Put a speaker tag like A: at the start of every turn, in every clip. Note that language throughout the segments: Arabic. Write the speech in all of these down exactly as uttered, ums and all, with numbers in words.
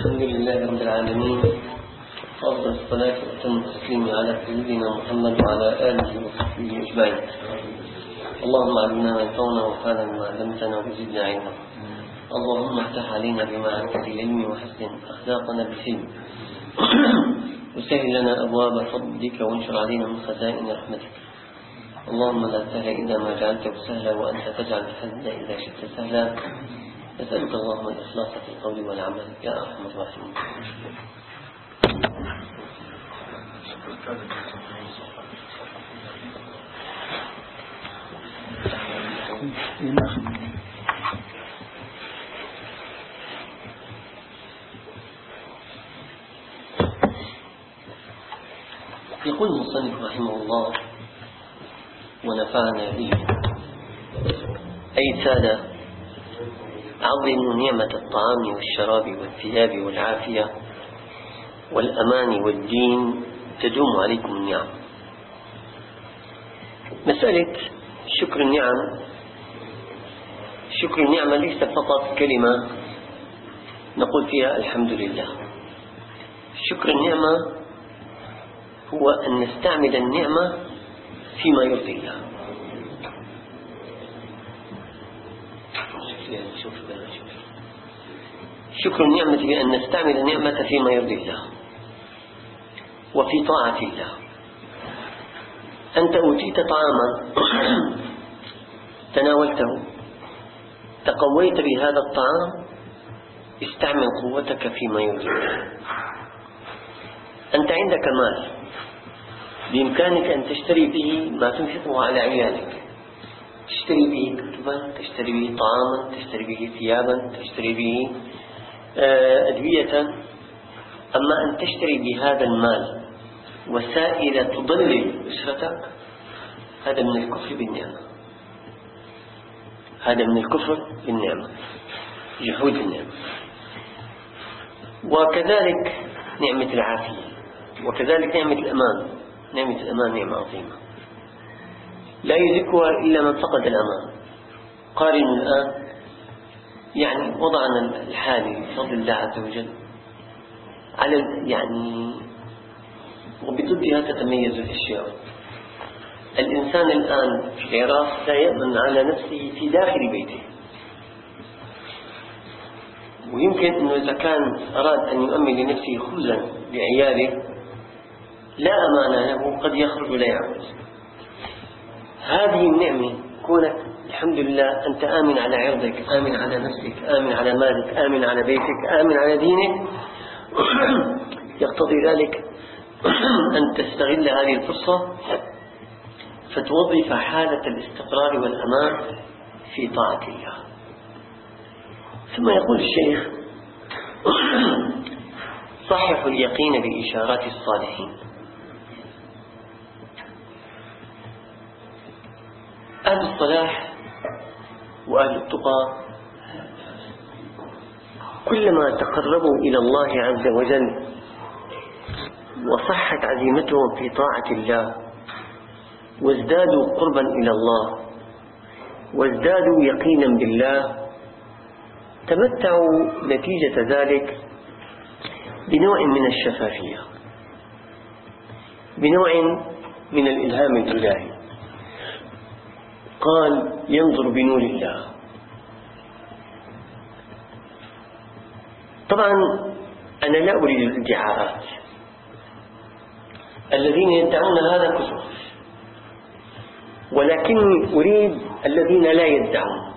A: الحمد لله رب العالمين، وأفضل الصلاة وأتم التسليم على سيدنا محمد وعلى آله وصحبه أجمعين. اللهم علمنا ما ينفعنا وانفعنا بما علمتنا وزدنا علما. اللهم افتح علينا بمعرفة العلم وحسن أخلاقنا بالحلم وسهل لنا أبواب فضلك وانشر علينا من خزائن رحمتك. اللهم لا سهل إلا ما جعلته سهلا وأنت تجعل الحزن إذا شئت سهلا. أسألك اللهم الإخلاص في القول والعمل يا أرحم الراحمين. يقول المصنف رحمه الله ونفعنا به: أي سادة، عظموا نعمة الطعام والشراب والثياب والعافية والأمان والدين تدوم عليكم النعم. مسألة شكر النعم، شكر النعمة ليس فقط كلمة نقول فيها الحمد لله. شكر النعمة هو أن نستعمل النعمة فيما يرضي الله. شكر النعمة بأن نستعمل النعمة فيما يرضي الله وفي طاعة الله. أنت أوتيت طعاما تناولته، تقويت بهذا الطعام، استعمل قوتك فيما يرضي الله. أنت عندك مال بإمكانك أن تشتري به ما تنفقه على عيالك، تشتري به كتبا، تشتري به طعاما، تشتري به ثيابا، تشتري به أدوية. أما أن تشتري بهذا المال وسائل تضلل أسرتك، هذا من الكفر بالنعمة، هذا من الكفر بالنعمة، جحود النعمة. وكذلك نعمة العافية، وكذلك نعمة الأمان. نعمة الأمان نعمة عظيمة لا يدركها إلا من فقد الأمان. قارنوا الآن يعني وضعنا الحالي بفضل الله عز وجل على يعني وبضدها تتميز الأشياء. الإنسان الآن في العراق لا يأمن على نفسه في داخل بيته، ويمكن أنه إذا كان أراد أن يؤمن لنفسه خبزا لعياله لا أمان له، قد يخرج ولا يعود. هذه النعمة كونك الحمد لله أنت آمن على عرضك، آمن على نفسك، آمن على مالك، آمن على بيتك، آمن على دينك، يقتضي ذلك أن تستغل هذه الفرصة فتوظف حالة الاستقرار والأمان في طاعة الله. ثم يقول الشيخ: صححوا اليقين بإشارات الصالحين. أهل الصلاح وأهل التقى كلما تقربوا إلى الله عز وجل وصحت عزيمتهم في طاعة الله وازدادوا قربا إلى الله وازدادوا يقينا بالله، تمتعوا نتيجة ذلك بنوع من الشفافية، بنوع من الإلهام الإلهي. قال: ينظر بنور الله. طبعا أنا لا أريد الادعاءات، الذين يدعون هذا كثر، ولكني أريد الذين لا يدعون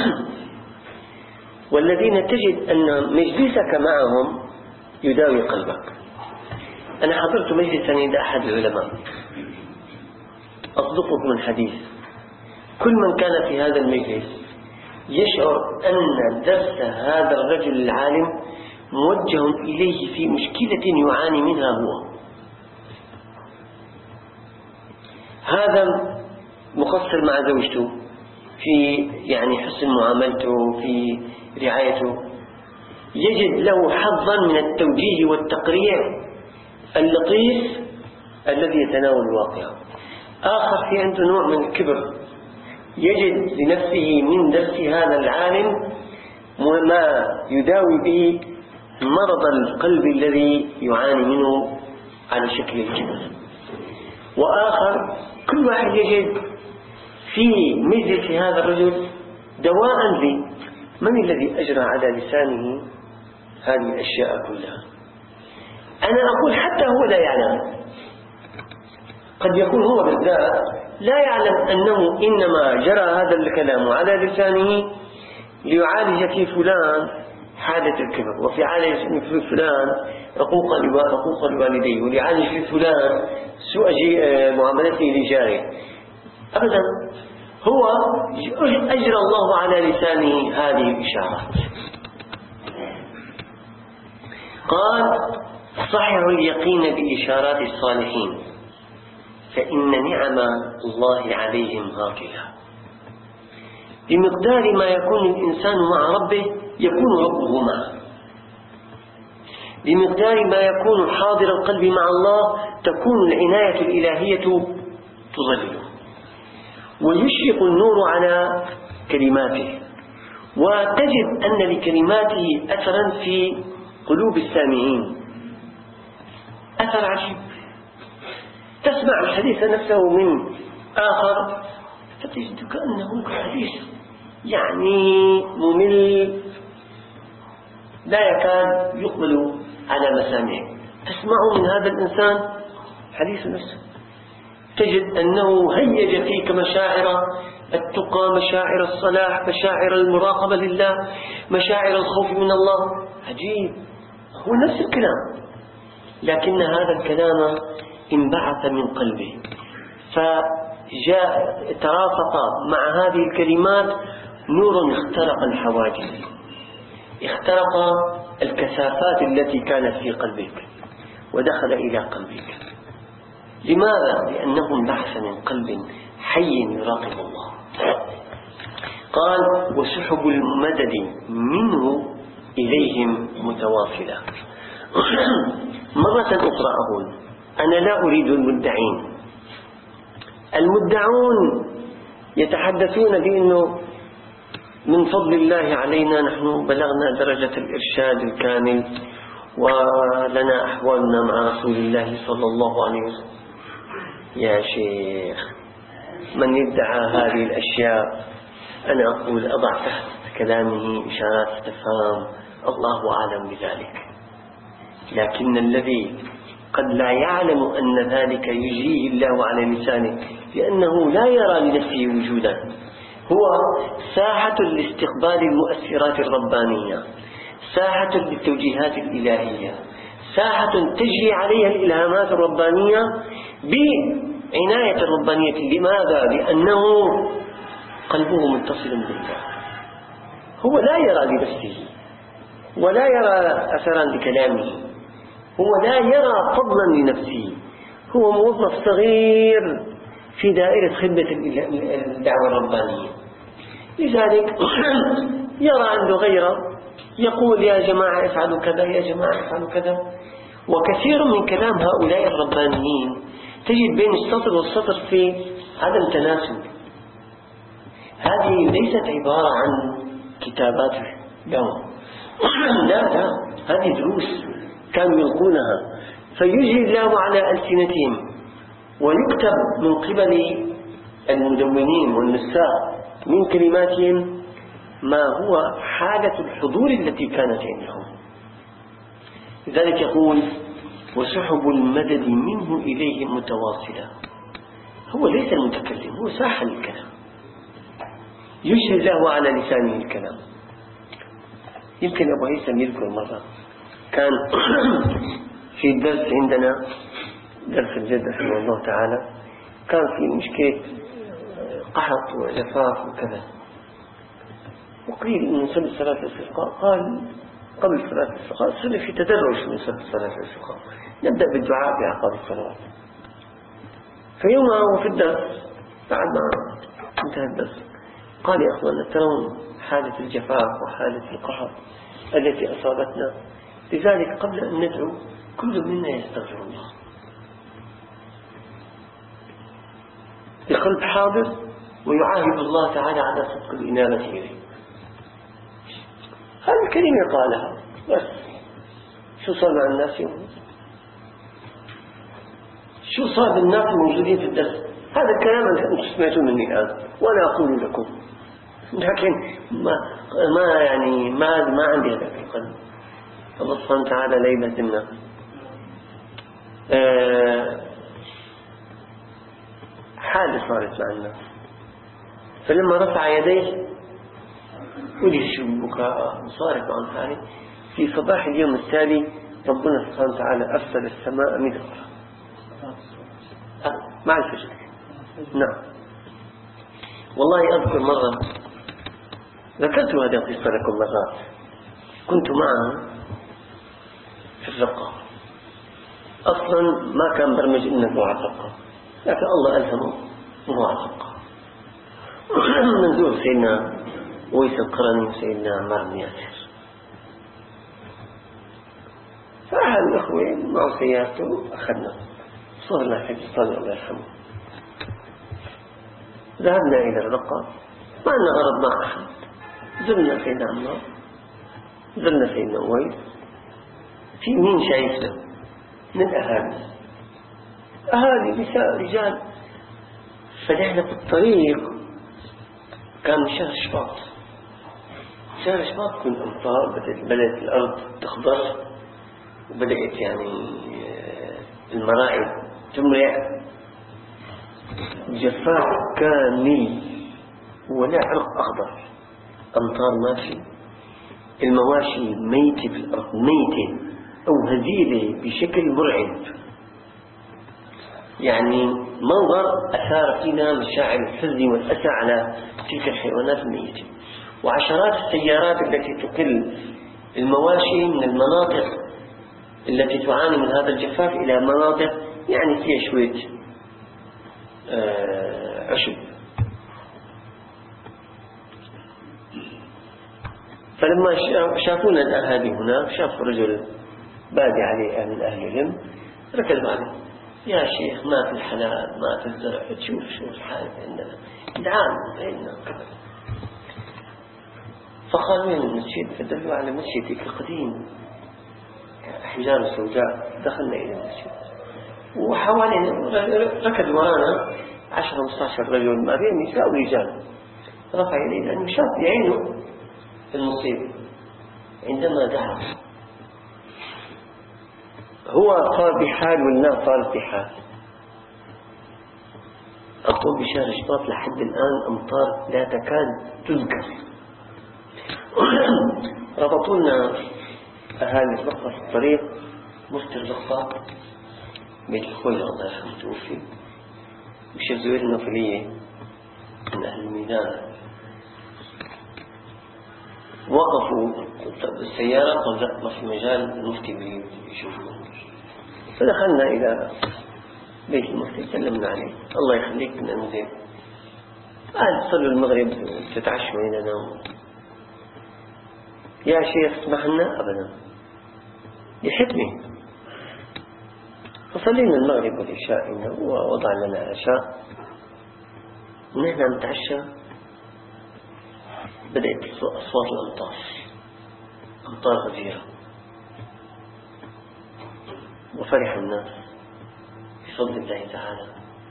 A: والذين تجد أن مجلسك معهم يداوي قلبك. أنا حضرت مجلسا عند أحد العلماء، أصدقكم الحديث، كل من كان في هذا المجلس يشعر أن درس هذا الرجل العالم موجه إليه في مشكلة يعاني منها هو. هذا مقصر مع زوجته في يعني حسن معاملته، في رعايته، يجد له حظا من التوجيه والتقريع اللطيف الذي يتناول الواقع. آخر في عنده نوع من الكبر، يجد لنفسه من درس هذا العالم ما يداوي به مرض القلب الذي يعاني منه على شكل الكبر. وآخر كل واحد يجد في مجلس هذا الرجل دواء لي. من الذي أجرى على لسانه هذه الأشياء كلها؟ أنا أقول حتى هو لا يعلم. قد يكون هو بالذات لا يعلم أنه إنما جرى هذا الكلام على لسانه ليعالج في فلان حالة الكبر، وفي عالج في فلان عقوق الوالدين، وليعالج في فلان سوء معاملته لجاره. أبدا، هو أجرى الله على لسانه هذه الإشارات. قال: صحح اليقين بإشارات الصالحين فإن نعم الله عليهم هاطلة. بمقدار ما يكون الإنسان مع ربه يكون ربه معه، بمقدار ما يكون حاضر القلب مع الله تكون العناية الإلهية تظلله، ويشرق النور على كلماته، وتجد أن لكلماته أثرا في قلوب السامعين، أثر عجيب. تسمع الحديث نفسه من آخر فتجد كأنه حديث يعني ممل لا يكاد يقبل على مسامعه. تسمع من هذا الإنسان حديث نفسه تجد أنه هيج فيك مشاعر التقى، مشاعر الصلاح، مشاعر المراقبة لله، مشاعر الخوف من الله. عجيب، هو نفس الكلام، لكن هذا الكلام انبعث من قلبه، فجاء ترافق مع هذه الكلمات نور اخترق الحواجز، اخترق الكثافات التي كانت في قلبك ودخل إلى قلبك. لماذا؟ لأنه انبعث من قلب حي يراقب الله. قال: وسحب المدد منه إليهم متواصلة. مرة أخرى أقول أنا لا أريد المدعين. المدعون يتحدثون بأنه من فضل الله علينا نحن بلغنا درجة الإرشاد الكامل ولنا أحوالنا مع رسول الله صلى الله عليه وسلم. يا شيخ، من يدعى هذه الأشياء أنا أقول أضع تحت كلامه إشارات استفهام، الله أعلم بذلك. لكن الذي قد لا يعلم أن ذلك يجريه الله على لسانه لأنه لا يرى لنفسه وجودا، هو ساحة لاستقبال المؤثرات الربانية، ساحة للتوجيهات الإلهية، ساحة تجري عليها الإلهامات الربانية بعناية الربانية. لماذا؟ لأنه قلبه متصل بالله، هو لا يرى لنفسه ولا يرى أثرا لكلامه، هو لا يرى فضلا لنفسه، هو موظف صغير في دائرة خدمة الدعوة الربانية. لذلك يرى عنده غيره يقول يا جماعة افعلوا كذا، يا جماعة افعلوا كذا. وكثير من كلام هؤلاء الربانيين تجد بين السطر والسطر في عدم تناسب. هذه ليست عبارة عن كتابات لهم، لا لا، هذه دروس كانوا يلقونها فيجري الله على ألسنتهم ويكتب من قبل المدونين والنساء من كلماتهم ما هو حالة الحضور التي كانت عندهم. لذلك يقول: وسحب المدد منه إليه متواصلة. هو ليس المتكلم، هو ساحة الكلام، يجري الله على لسانه الكلام. يمكن أبو هيثم يذكر مرة كان في الدرس عندنا درس الجد رحمه الله تعالى، كان في مشكلة قحط وجفاف وكذا، وقيل إنه نصلي صلاة الاستسقاء. قال قبل صلاة الاستسقاء صلي في تدرج من صلاة الاستسقاء، نبدأ بالدعاء بعقاب الصلاة. فيوم هو في الدرس بعد ما انتهى الدرس قال: يا أخوانا، ترون حالة الجفاف وحالة القحط التي أصابتنا، لذلك قبل أن ندعو كل منا يستغفر الله بقلب حاضر ويعاهد الله تعالى على صدق الإنابة إليه. هذه الكلمة قالها بس شو صار مع الناس يوم؟ شو صار بالناس الموجودين في الدرس؟ هذا الكلام أنتم سمعتوا مني الآن وأنا أقول لكم، لكن ما ما يعني ما ما عندي هذا في القلب. الله سبحانه وتعالى لا يبهدلنا. أه حادث صارت مع الناس، فلما رفع يديه ودهش بكاء وصارت عن حاله. في صباح اليوم التالي ربنا سبحانه وتعالى أرسل السماء مدرارا مع الفجر. نعم والله أذكر مرة ذكرت هذه القصة لكم مرات، كنت معها في الرقة، أصلا ما كان برمج إنه على الرقة، لكن الله ألهمه وهو على الرقة. منزور سيدنا ويس القرني وسيدنا عمار بن ياسر، فأحد الأخوة معه سيارته أخذنا صرنا في الصلاة الله يرحمه. ذهبنا إلى الرقة ما عندنا غرض مع أحد، زرنا سيدنا عمار، زرنا سيدنا ويس. في مين شايفنا من الأهالي، أهالي نساء رجال. فنحن في الطريق كان شهر شباط، شهر شباط كل أمطار، بدأت بدأت الأرض تخضر وبدأت يعني المراعي تمرع، جفاف كامل ولا عرق أخضر، أمطار ماشي، المواشي ميتة في الأرض، ميتة أو هزيلة بشكل مرعب. يعني منظر أثار فينا مشاعر الحزن والأسى على تلك الحيوانات الميتة. وعشرات السيارات التي تقل المواشي من المناطق التي تعاني من هذا الجفاف إلى مناطق يعني فيها شوية آه عشب. فلما شافونا الأهالي هناك، شافوا رجل بادي عليه أهل أهل العلم، ركزوا عليه: يا شيخ ما في الحلال ما في الزرع، تشوف شو الحال عندنا، دعان بيننا كذا. فقال: وين المسجد؟ فدلوا على مسجد قديم حجار سوداء. دخلنا إلى المسجد وحوالينا ركض ورانا عشرة خمسة عشر رجل ما بين نساء ورجال. رفع يديه لأنه شاف بعينه المصيبة. عندما دعا هو صار بحال والناس صارت بحال. أقول بشهر شباط لحد الآن أمطار لا تكاد تذكر. ربطوا لنا أهالي الرقة في الطريق، مفتي الرقة بيت الخوي الله يرحمه توفي، وشيخ زوير النوفلية من أهل الميدان. وقفوا السيارة، قال ما في مجال المفتي بيشوفون. فدخلنا إلى بيت المفتي سلمنا عليه: الله يخليك من أنزل، قال صلوا المغرب تتعشوا إلى نوم. يا شيخ اسمح لنا؟ أبدا، يحبني. فصلينا المغرب والعشاء ووضع لنا عشاء، ونحن نتعشى بدأت أصوات الأمطار، أمطار غزيرة، وفرح الناس بفضل الله تعالى.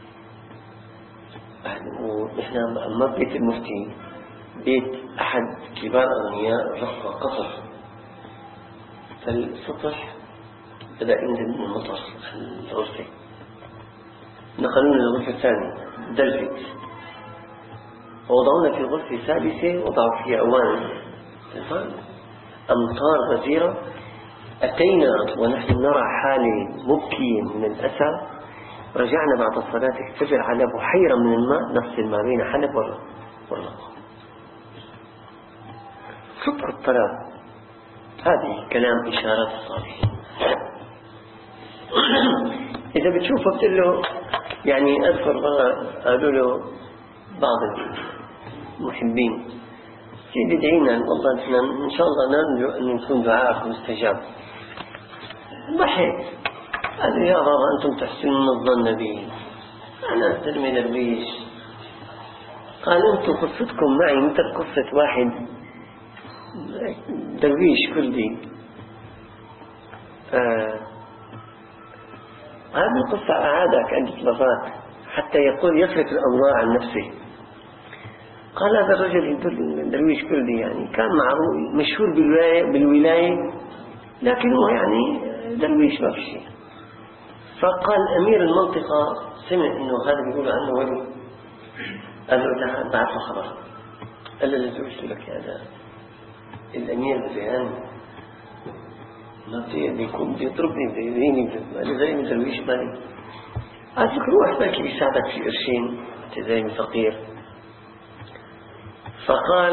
A: ونحن أما بيت المفتي بيت أحد كبار أغنياء الرقة قصر، فالسطح بدأ ينزل من المطر الغرفة. نقلونا للغرفة الثانية دلفت، ووضعونا في غرفة سادسة وضعوا فيها أواني. أمطار غزيرة. أتينا ونحن نرى حالة مبكية من الأسى. رجعنا بعد صلاة الفجر على بحيرة من الماء نفس ما بين حلب والرقة. صدق الطلب. هذه كلام إشارات الصالحين. إذا بتشوفه بتقول له يعني أذكر قالوا له بعض المحبين: سيدي ادعينا والله نحن إن شاء الله نرجو أن يكون دعاءك مستجاب. ضحك قال: يا بابا أنتم تحسنون الظن بي، أنا ترمي درويش. قال: أنتم قصتكم معي مثل قصة واحد درويش كردي آه هذه القصة أعادها عدة مرات حتى يقول يصرف الأنظار عن نفسه. قال هذا الرجل درويش كردي يعني كان معروف مشهور بالولاية, بالولاية لكنه يعني درويش ما في شيء. فقال أمير المنطقة سمع إنه هذا بيقول عنه ولي، قال له بعث له خبر، قال له لزوجت لك هذا الأمير بزيان ما بيكون بيضربني بيذيني مالي زي من درويش مالي، قال لك روح بلكي بيساعدك في قرشين أنت زي من فقير. فقال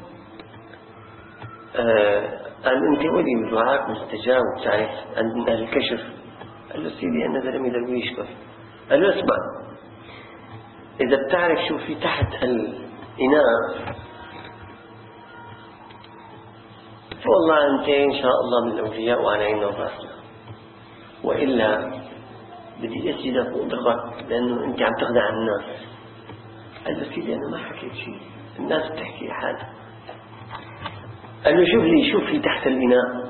A: آه قال أنت ولي من دعاك مستجاب وتعرف عند أهل الكشف. قال له سيدي أنا زلمي درويش بس. قال له اسمع، إذا بتعرف شو في تحت الإناء فوالله أنت إن شاء الله من الأولياء وعلى عيننا وراسنا، وإلا بدي أسجدك وأضربك لأنه أنت عم تخدع الناس. قال له سيدي أنا ما حكيت شيء، الناس بتحكي حالها. قال له شوف لي شوف في تحت الإناء.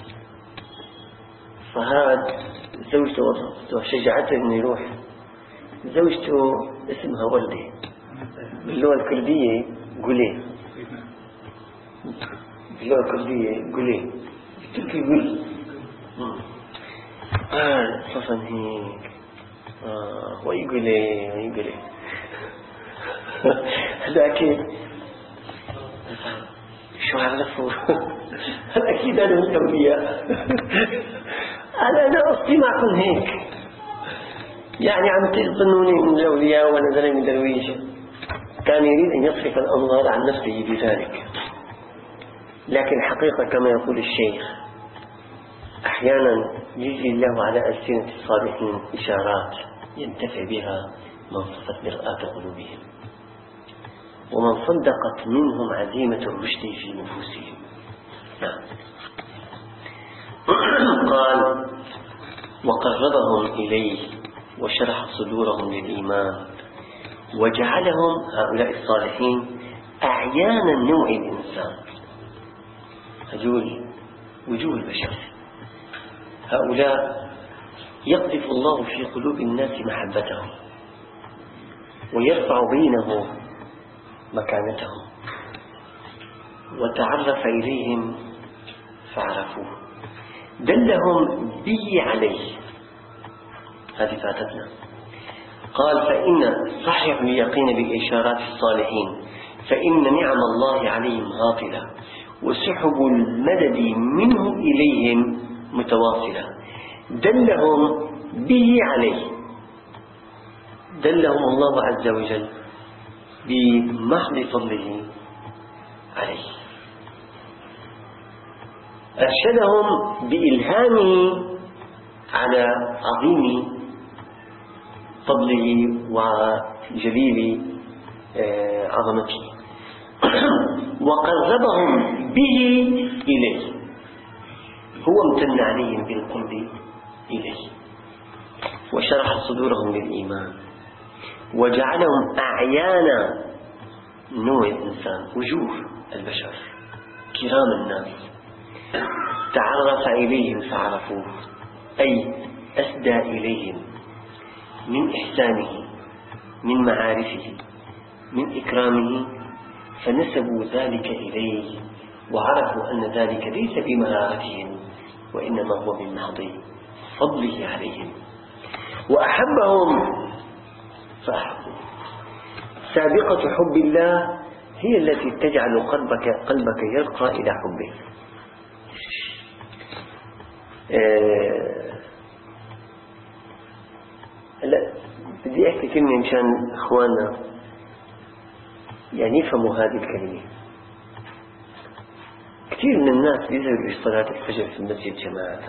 A: فهاد زوجته وضعته شجعته إنه يروح. زوجته اسمها ولدي باللغة الكردية قولي، باللغة الكردية قولي بالتركي قول. قال خصوصا هيك آه ويقولي ويقولي لكن شو عرفوا هل أكيد أنا من الأولياء. أنا أنا قصدي معكم هيك يعني عم تظنوني من الأولياء وأنا زلمي من درويش. كان يريد أن يصرف الأنظار عن نفسه بذلك، لكن الحقيقة كما يقول الشيخ أحيانا يجري الله على ألسنة الصالحين إشارات ينتفع بها من صفت مرآة قلوبهم ومن صدقت منهم عزيمة الرشد في نفوسهم. نعم. قال وقربهم إليه وشرح صدورهم للإيمان وجعلهم هؤلاء الصالحين أعيانا نوع الإنسان، هذول وجوه البشر. هؤلاء يقذف الله في قلوب الناس محبتهم ويرفع بينهم مكانتهم وتعرف إليهم فعرفوه، دلهم به عليه. هذه فاتتنا. قال فإن صحح اليقين بالإشارات الصالحين فإن نعم الله عليهم هاطلة وسحب المدد منه إليهم متواصلة، دلهم به عليه، دلهم الله عز وجل بمحض فضله عليه، أرشدهم بإلهامه على عظيم فضله وجليل عظمته، وقربهم به إليه، هو امتن عليهم بالقرب إليه وشرح صدورهم للإيمان وجعلهم أعيانا نوع الإنسان، وجوه البشر كرام الناس، تعرف إليهم فعرفوه، أي أسدى إليهم من إحسانه من معارفه من إكرامه فنسبوا ذلك إليه وعرفوا أن ذلك ليس بمهارتهم وإنما هو من محض فضله عليهم، وأحبهم فأحبوا. سابقة حب الله هي التي تجعل قلبك قلبك يرقى إلى حبه. هلا بدي أحكي كلمة مشان إخواننا يعني يفهموا هذه الكلمة. كثير من الناس بيذهبوا لصلاة الفجر في المسجد جماعة،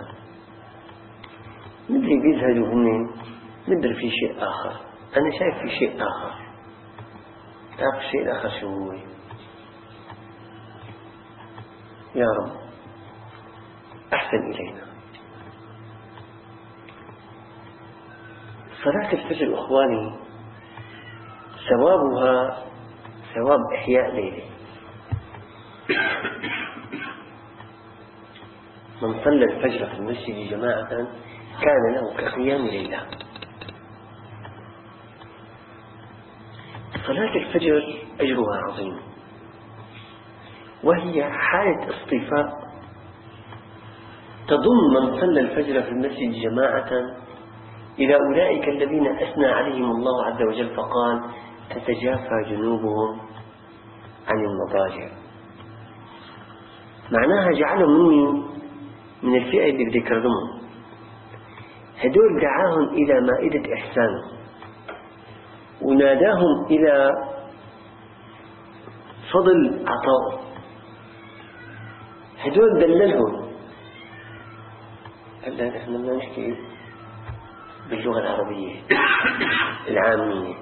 A: مدري بيذهبوا هن مدري في شيء آخر. أنا شايف في شيء آخر. تعرف الشيء الآخر شو هو؟ يا رب أحسن إلينا. صلاة الفجر أخواني ثوابها ثواب إحياء ليلة. من صلى الفجر في المسجد جماعة كان له كقيام ليلة. صلاة الفجر أجرها عظيم، وهي حالة اصطفاء تضم من صلى الفجر في المسجد جماعة إلى أولئك الذين أثنى عليهم الله عز وجل فقال تتجافى جنوبهم عن المضاجع. معناها جعلهم مني من الفئة اللي بدي يكرمهم. هدول دعاهم إلى مائدة إحسان وناداهم إلى فضل عطاء. هدول دللهم. هلا نحن بدنا نحكي باللغة العربية العامية.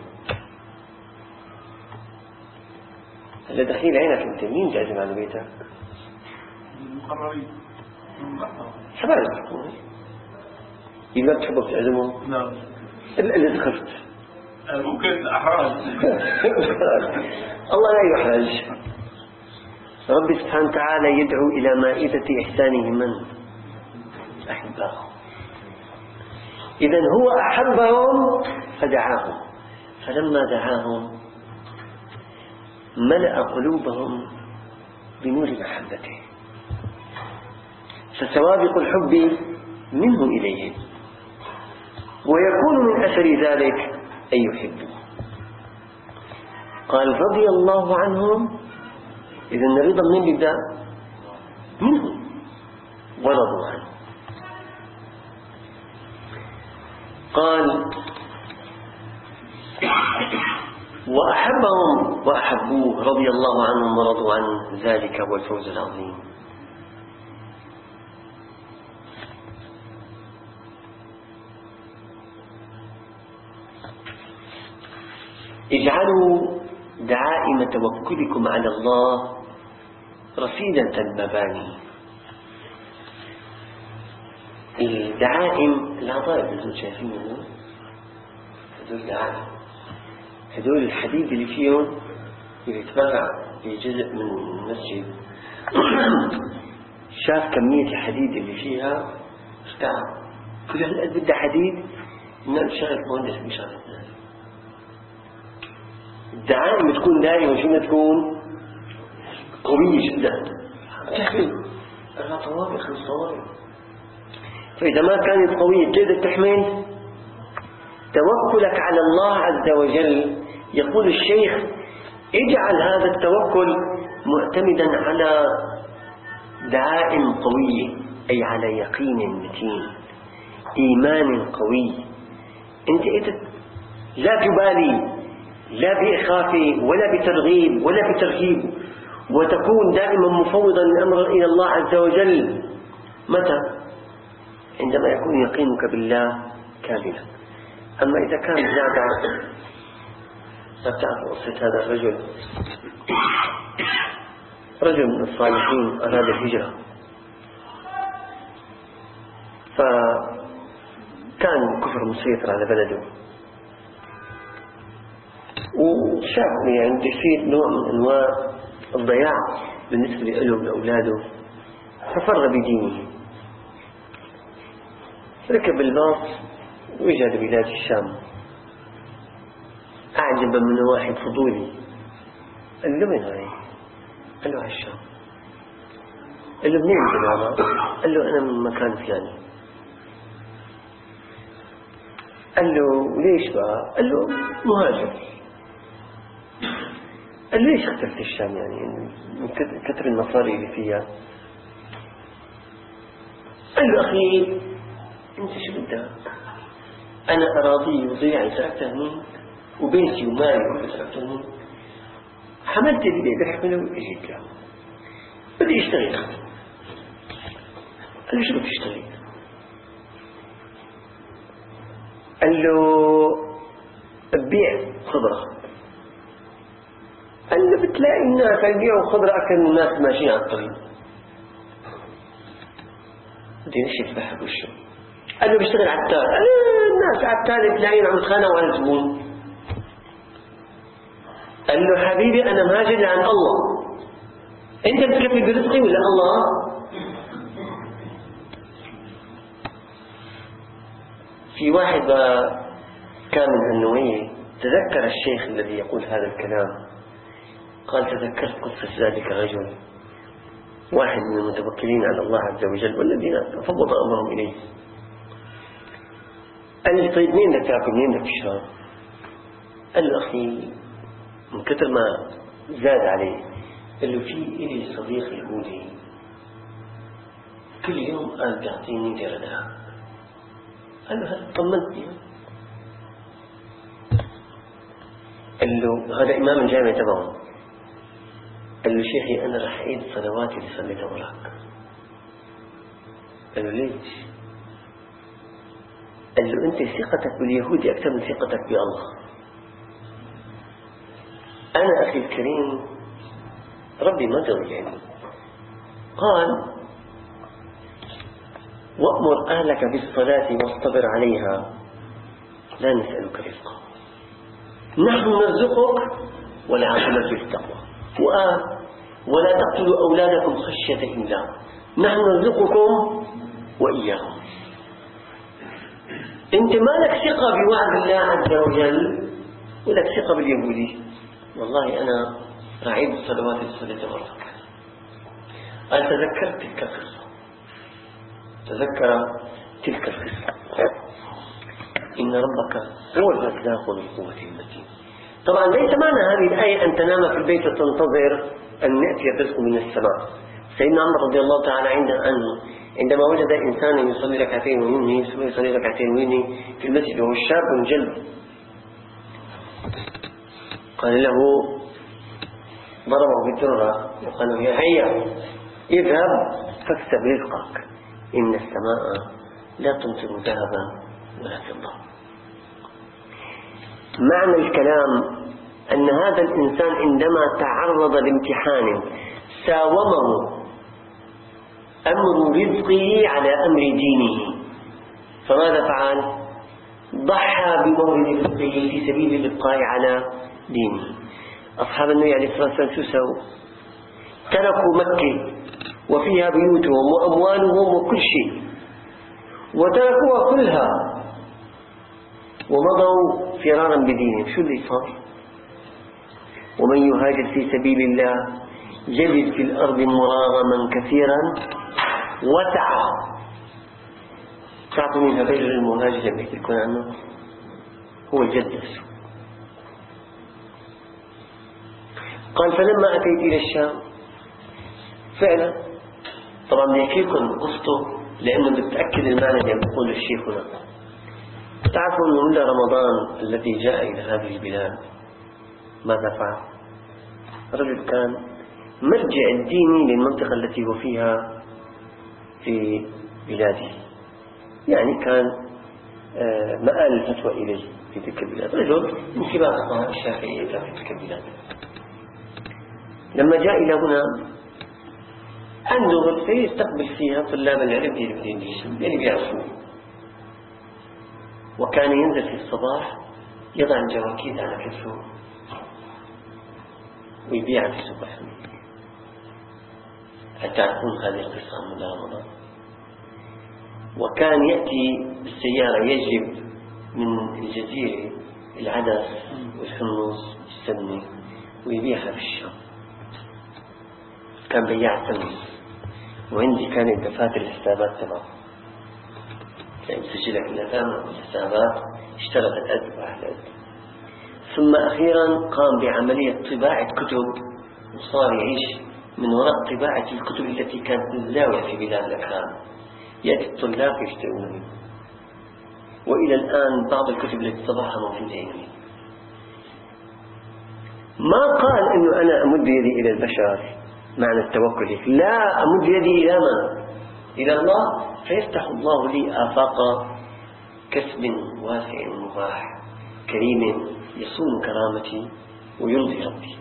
A: هلا دخيل عينك انت، مين تعزم على بيتك؟
B: المقربين
A: حبايبك يبقى بتحبك تعزمهم؟
B: نعم.
A: اللي دخلت
B: ممكن أحراج.
A: الله لا يحرج. ربي سبحانه وتعالى يدعو إلى مائدة إحسانه من أحبه. إذن هو أحبهم فدعاهم، فلما دعاهم ملأ قلوبهم بنور محبته، فسوابق الحب منه إليه، ويكون من أثر ذلك أن يحبوا. قال رضي الله عنهم. إذن الرضا من يبدأ منهم ورضوا عنه. قال وأحبهم وأحبوه رضي الله عنهم ورضوا عنه، ذلك هو الفوز العظيم. اجعلوا دعائم توكلكم على الله رصيدة المباني. الدعائم العطاء اللي شايفين هذول دعائم، هذول الحديد اللي فيهم اللي يتبرع في جزء من المسجد شاف كمية الحديد اللي فيها ارتاح، كل هالقد بدها حديد إنه شغل مهندس بشغل. الدعائم تكون دائما شو تكون قوية جدا تحمل الطوابق الصوارم. فإذا ما كانت قوية تقدر تحمل. توكلك على الله عز وجل، يقول الشيخ اجعل هذا التوكل معتمدا على دعائم قوية، أي على يقين متين، إيمان قوي. أنت لا تبالي لا بإخافة ولا بترغيب ولا بترهيب، وتكون دائما مفوضا الأمر إلى الله عز وجل. متى؟ عندما يكون يقينك بالله كاملا. أما إذا كان زاد، تعرف قصة هذا الرجل، رجل من الصالحين أراد الهجرة، فكان كفر مسيطر على بلده، وشاف يعني يصير نوع من أنواع الضياع بالنسبة له ولأولاده، ففرغ بدينه. ركب الباص وإجا لبلاد الشام. أعجب من واحد فضولي، قال له وين هاي؟ قال له على الشام. قال له منين انت؟ قال له أنا من مكان فلاني. قال له ليش بقى؟ قال له مهاجر. قال له ليش اخترت الشام يعني من كثر المصاري اللي فيها؟ قال له أخي أنت شو بدك؟ أنا أراضي وضيعي تركتها هنيك، وبيتي ومالي تركتها هنيك، حملت اللي بقدر أحمله وإجيت له، بدي أشتغل. قال له شو بدك تشتغل؟ قال له ببيع خضرة. قال له بتلاقي الناس يبيعوا خضرة أكثر من الناس ماشيين على الطريق. بدي نشف بحب وشه. قال له بيشتغل عتال. قال له الناس عتال تلاقين عم يتخانقوا على الزبون. قال له حبيبي أنا مهاجر لعن الله، أنت بتكفي برزقي ولا الله؟ في واحد كان من النووية تذكر الشيخ الذي يقول هذا الكلام، قال تذكرت قصة ذلك الرجل، واحد من المتوكلين على الله عز وجل والذين فوض أمرهم إليه. قال لي طيب مين بدك تاكل مين بدك تشرب؟ قال له أخي من كثر ما زاد عليه قال له في إلي صديق يهودي كل يوم قال بيعطيني جرداء. قال له هل طمنتني؟ قال له هذا إمام الجامع تبعه. قال له شيخي أنا رح أعيد صلواتي اللي صليتها وراك. قال له ليش؟ قال له أنت ثقتك باليهودي أكثر من ثقتك بالله. أنا أخي الكريم ربي ما زوجني، قال وأمر أهلك بالصلاة واصطبر عليها لا نسألك رزقا نحن نرزقك والعاقبة للتقوى، وآه ولا تقتلوا أولادكم خشية إملاق نحن نرزقكم وإياهم. أنت ما لك ثقة بوعد الله عز وجل ولك ثقة باليهودي. والله أنا أعيد الصلوات الصلاة والركعة. قال تذكرت تلك القصة، تذكر تلك القصة إن ربك هو الرزاق ذو القوة المتين. طبعا ليس معنى هذه الآية أن تنام في البيت وتنتظر أن يأتي الرزق من السماء. سيدنا عمر رضي الله تعالى عنه عندما وجد إنسانا يصلي ركعتين وينهي يصلي ركعتين وينهي في المسجد وهو شاب جلد، قال له ضربه بالدرة وقال له يا هيا اذهب فاكسب رزقك إن السماء لا تمطر ذهبا ولا فضة. معنى الكلام أن هذا الإنسان عندما تعرض لامتحان ساومه أمر رزقه على أمر دينه، فماذا فعل؟ ضحى بمورد رزقه في سبيل الإبقاء على دينه. أصحاب النبي عليه الصلاة والسلام شو سووا؟ تركوا مكة وفيها بيوتهم وأموالهم وكل شيء وتركوها كلها ومضوا فرارا بدينهم. شو اللي صار؟ ومن يهاجر في سبيل الله يجد في الأرض مراغما كثيرا وسعا. تعرفوا مين الرجل المهاجر اللي بيحكي عنه؟ هو الجد نفسه. قال فلما أتيت إلى الشام فعلا طبعا بيحكي لكم قصته لأنه بتأكد المعنى اللي يقول الشيخ هنا. تعرفوا أنه من رمضان الذي جاء إلى هذه البلاد ماذا فعل؟ رجل كان مرجع الديني للمنطقة التي هو فيها في بلاده، يعني كان مآل الفتوى إليه في تلك البلاد، رجل من كبار الفقهاء الشافعية في تلك البلاد. لما جاء إلى هنا عنده غرفة يستقبل فيها طلاب العلم اللي بيعرفوه، وكان ينزل في الصباح يضع الجواكيد على كتفه ويبيعها في السوق. هل تعرفون هذه القصة من رمضان؟ وكان يأتي بالسيارة يجلب من الجزيرة العدس والحمص والسمنة ويبيعها في الشام. كان بياع سمنة، وعندي كانت دفاتر الحسابات تبعه، كان يسجلك الأثام والحسابات، اشترط الأدب وأهل الأدب. ثم أخيرا قام بعملية طباعة كتب وصار يعيش من وراء طباعة الكتب التي كانت مزاولة في بلاد الأكرام. يأتي الطلاب يشترون منه، وإلى الآن بعض الكتب التي طبعها موجودة عندي. ما قال إنه أنا أمد يدي إلى البشر معنى التوكل، لا، أمد يدي إلى من؟ إلى الله، فيفتح الله لي آفاق كسب واسع مباح كريم يصون كرامتي ويرضي ربي.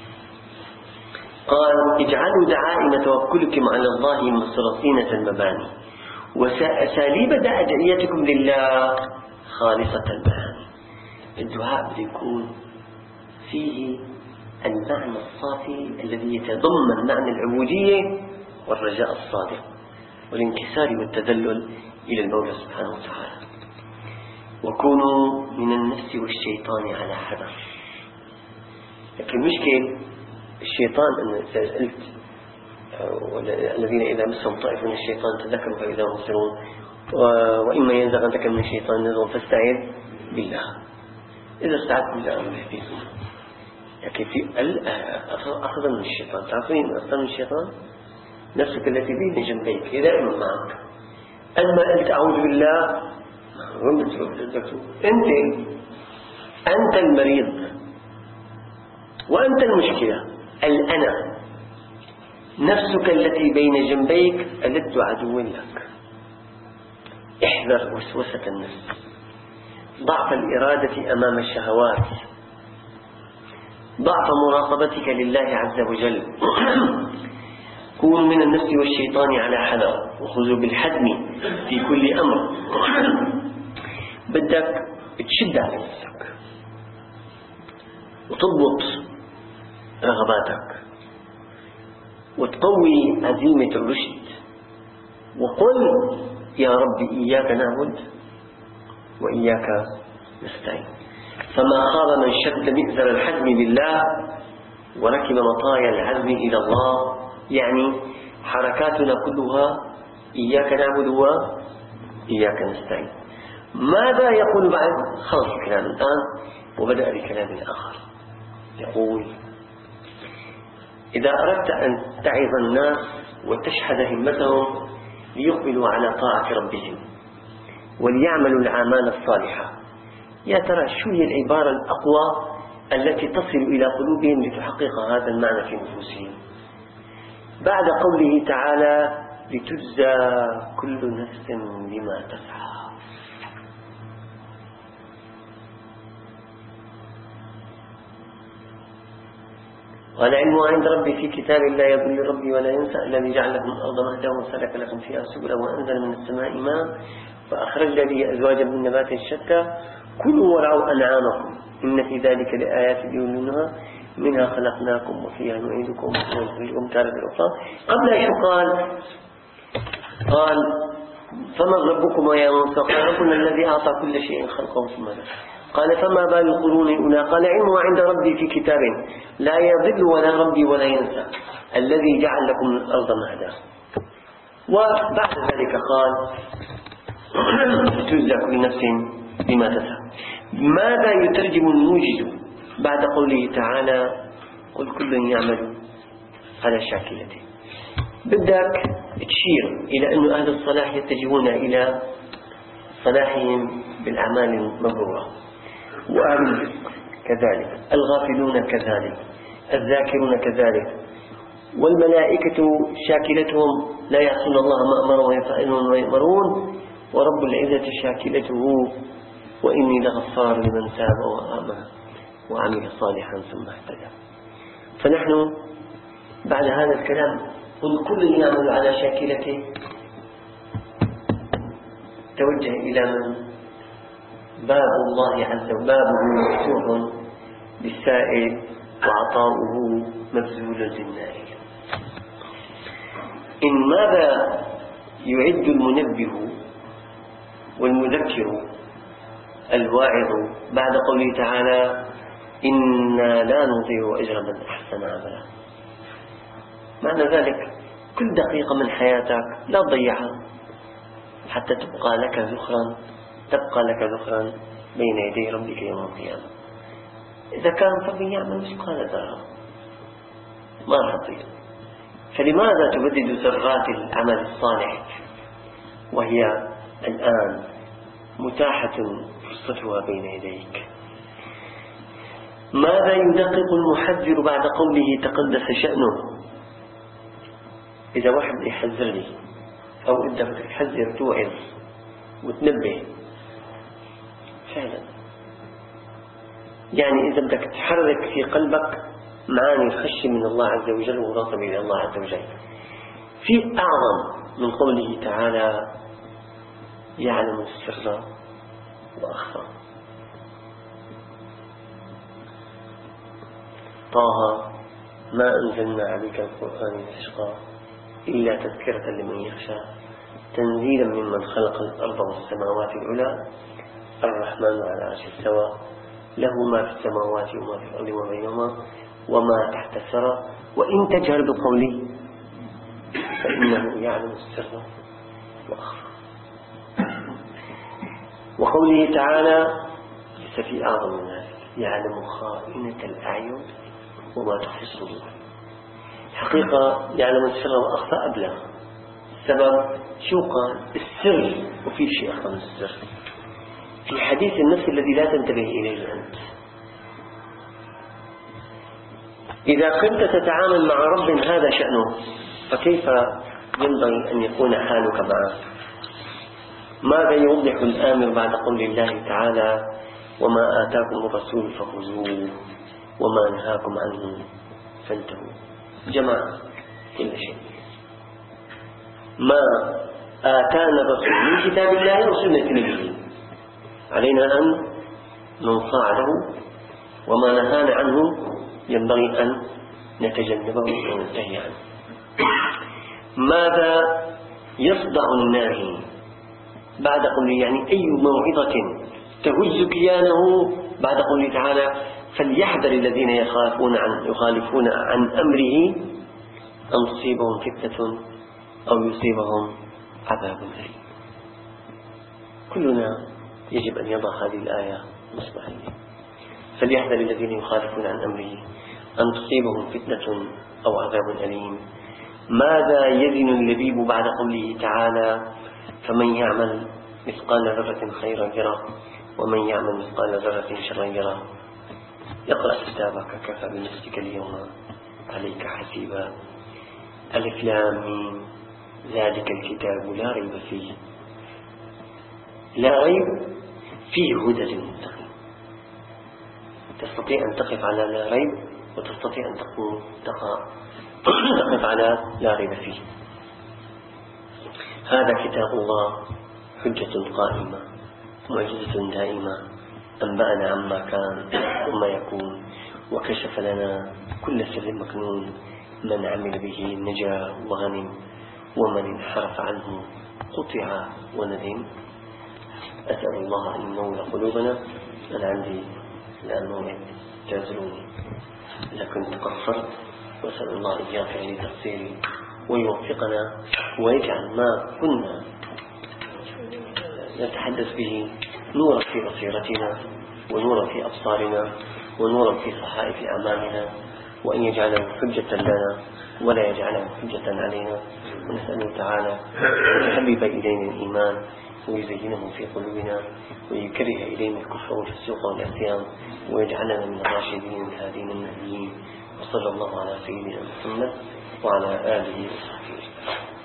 A: قال اجعلوا دعائم توكلكم على الله مسترطينة المباني وأساليب أدعيتكم لله خالصة المعاني. الدعاء بده يكون فيه المعنى الصافي الذي يتضمن معنى العبودية والرجاء الصادق والانكسار والتذلل إلى المولى سبحانه وتعالى. وكونوا من النفس والشيطان على حذر. لكن المشكلة الشيطان أنه إذا قلت الذين إذا مسهم طائف من الشيطان تذكروا فإذا هم مبصرون وإما ينزغنك من الشيطان نزغ فاستعذ بالله. إذا استعذت بالله أمر يهديكم. لكن في أخذ من الشيطان. تعرفين أخذ من الشيطان نفسك التي بين جنبيك هي دائما معك. أما قلت أعوذ بالله أنت أنت المريض وأنت المشكلة. الأنا نفسك التي بين جنبيك ألد عدو لك. احذر وسوسة النفس، ضعف الإرادة أمام الشهوات، ضعف مراقبتك لله عز وجل. كونوا من النفس والشيطان على حذر وخذوا بالحزم في كل أمر. بدك تشد على نفسك وتضبط رغباتك وتقوي عزيمة الرشد وقل يا رب إياك نعبد وإياك نستعين. فما خاب من شد مئزر الحزم بالله وركب مطايا العزم إلى الله. يعني حركاتنا كلها إياك نعبد وإياك نستعين. ماذا يقول بعد؟ خلص الكلام الآن وبدأ بكلام آخر. يقول إذا أردت أن تعظ الناس وتشحذ همتهم ليقبلوا على طاعة ربهم وليعملوا الأعمال الصالحة، يا ترى شو هي العبارة الأقوى التي تصل إلى قلوبهم لتحقق هذا المعنى في نفوسهم؟ بعد قوله تعالى لتجزى كل نفس بما تسعى. قال علم عند ربي في كتاب لا يضل ربي ولا ينسى الذي جعل لكم الأرض مهدا وسلك لكم فيها سبلا وأنزل من السماء ماء فأخرج به أزواجا من نبات شتى كلوا ورعوا أنعامكم إن في ذلك لآيات لأولي منها خلقناكم وفيها نعيدكم ونخرجكم تارة أخرى. قبل شو قال؟ قال فمن ربكم يا موسى؟ قال ربنا الذي أعطى كل شيء خلقه ثم هدى. قال فما بال القرون الأولى؟ قال علمه عند ربي في كتاب لا يضل ولا ربي ولا ينسى الذي جعل لكم الأرض مهدا. وبعد ذلك قال تجزى كل نفس بما تسعى. ماذا يترجم الموجز بعد قوله تعالى قل كل يعمل على شاكلته؟ بدك تشير إلى أن أهل الصلاح يتجهون إلى صلاحهم بالأعمال المبرورة، وأهل الفسق كذلك، الغافلون كذلك، الذاكرون كذلك، والملائكة شاكلتهم لا يعصون الله ما أمرهم ويفعلون ويأمرون، ورب العزة شاكلته وإني لغفار لمن تاب وآمن وعمل صالحا ثم اهتدى. فنحن بعد هذا الكلام قل كل يعمل على شاكلته توجه إلى من باب الله عز وجل بابه مفتوح للسائل وعطاؤه مبذول للنائل. إن ماذا يعد المنبه والمذكر الواعظ بعد قوله تعالى إنا لا نضيع أجر من أحسن عملا؟ معنى ذلك كل دقيقة من حياتك لا تضيعها حتى تبقى لك ذخرا تبقى لك ذخرا بين يدي ربك يوم القيامة. إذا كان فمن يعمل مثقال ذرة ما راح تضيع. فلماذا تبدد ذرات العمل الصالح وهي الآن متاحة فرصتها بين يديك؟ ماذا يدقق المحذر بعد قوله تقدس شأنه؟ إذا واحد يحذرني أو أنت بدك تحذر توعظ وتنبه فعلا، يعني إذا بدك تحرك في قلبك معاني الخشية من الله عز وجل ومراقبة إلى الله عز وجل، في أعظم من قوله تعالى يعلم السر وأخفى. طه ما أنزلنا عليك القرآن لتشقى إلا تذكرة لمن يخشى تنزيلا ممن خلق الأرض والسماوات العلى الرحمن على العرش استوى له ما في السماوات وما في الأرض وما بينهما وما تحت الثرى وإن تجهر بقوله فإنه يعلم السر وأخفى. وقوله تعالى ليس في أعظم الناس يعلم خائنة الأعين وما تخفي الصدور. حقيقة يعلم السر وأخفى أبلغ. السبب شو قال؟ السر، وفي شيء أخفى من السر في حديث النفس الذي لا تنتبه إليه أنت. إذا كنت تتعامل مع رب هذا شأنه فكيف ينبغي أن يكون حالك معه؟ ماذا يوضح الآمر بعد قول الله تعالى وما آتاكم الرسول فخذوه وما نهاكم عنه فانتهوا؟ جماعة كل شيء ما آتانا الرسول من كتاب الله وسنة نبيه علينا أن ننصاع له، وما نهانا عنه ينبغي أن نتجنبه وننتهي عنه. ماذا يصدع الناهي بعد قوله؟ يعني أي موعظة تهز كيانه بعد قوله تعالى فليحذر الذين يخافون عن يخالفون عن أمره أن تصيبهم فتنة أو يصيبهم عذاب أليم. كلنا يجب أن يضع هذه الآية نصب عينه. فليحذر الذين يخالفون عن أمره أن تصيبهم فتنة أو عذاب أليم. ماذا يزن اللبيب بعد قوله تعالى فمن يعمل مثقال ذرة خيرا يره ومن يعمل مثقال ذرة شرا يره. اقرأ كتابك كفى بنفسك اليوم عليك حسيبا. ألف لام ميم ذلك الكتاب لا ريب فيه. لا ريب فيه هدى للمتقين. تستطيع أن تقف على لا ريب وتستطيع أن تقوم تقف على لا ريب فيه. هذا كتاب الله حجة قائمة معجزة دائمة أنبأنا عما كان وما يكون وكشف لنا كل سر مكنون. من عمل به نجا وغنم ومن انحرف عنه قطع وندم. أسأل الله أن ينور قلوبنا. أنا عندي الآن موعد تعذروني إذا كنت قصرت، وأسأل الله أن يغفر لي تقصيري ويوفقنا ويجعل ما كنا نتحدث به نورا في بصيرتنا ونورا في أبصارنا ونورا في صحائف أمامنا، وأن يجعله حجة لنا ولا يجعله حجة علينا. ونسأله تعالى أن يحبب إلينا الإيمان ويزينه في قلوبنا ويكره إلينا الكفر والفسوق والعصيان ويجعلنا من الراشدين الهادين المهديين. وصلى الله على سيدنا محمد وعلى آله وصحبه.